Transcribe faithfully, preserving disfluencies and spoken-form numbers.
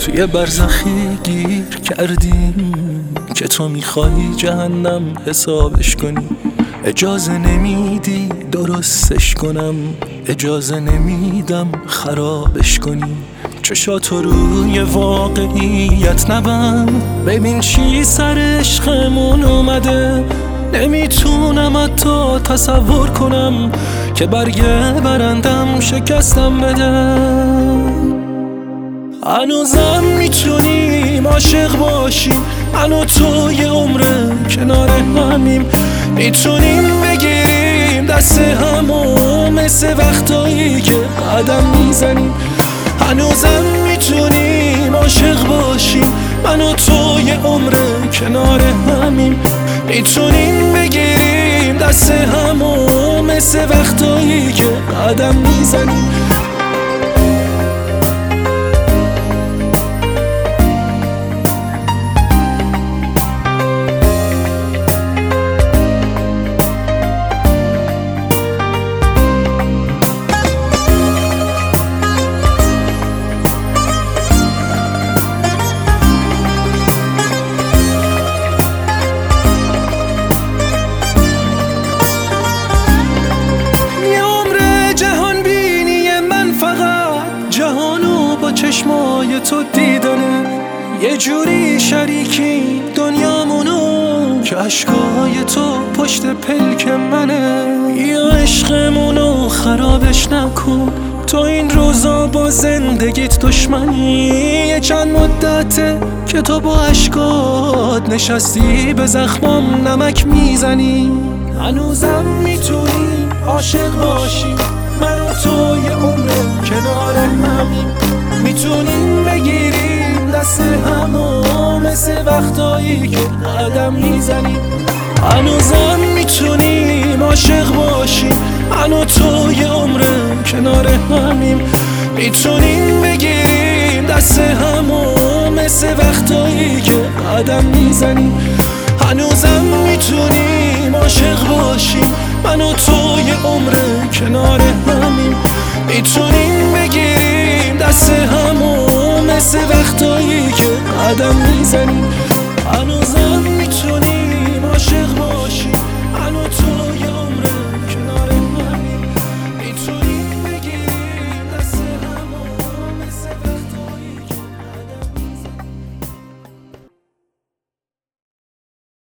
توی برزخی گیر کردیم که تو میخوای جهنم حسابش کنی. اجازه نمیدی درستش کنم، اجازه نمیدم خرابش کنی. چشاتو روی واقعیت نبند، ببین چی سر عشقمون اومده. نمیتونم حتی تصور کنم که برگه برندم شکستم بده. هنوزم میتونیم عاشق باشیم، من و تو یه عمره کنار همیم. میتونیم بگیریم دست همو مثل وقتایی که قدم میزنیم. هنوزم میتونیم عاشق باشیم، من و تو یه عمره کنار همیم. میتونیم بگیریم دست همو مثل وقتایی که قدم میزنیم. چشمای تو دیدنه، یه جوری شریکی دنیامونو که عشقای تو پشت پلک منه. یا عشقمونو خرابش نکن، تو این روزا با زندگیت دشمنی. یه چند مدته که تو با عشقات نشستی به زخمام نمک میزنی. هنوزم میتونی عاشق باشی، من و تو یه عمره کنار همیم. میتونیم بگیریم دست همو مثل وقتایی که قدم میزنیم. هنوزم میتونیم عاشق باشیم، من و تو یه عمره کنار همیم. میتونیم بگیریم دست همو مثل وقتایی که قدم میزنیم. هنوزم میتونیم عاشق باشیم، من و تو یه عمره کنار همیم. میتونیم بگیریم دست همو مثل وقتایی که قدم میزنیم. هنوزم